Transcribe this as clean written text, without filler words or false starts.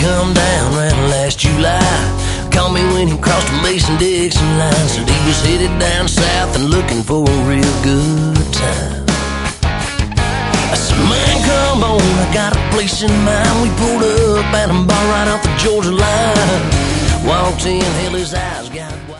come down around last July. Called me when he crossed the Mason-Dixon line. Said he was headed down south and looking for a real good time. I said, man, come on, I got a place in mind. We pulled up at a bar right off the Georgia line. Walked in, held his eyes, got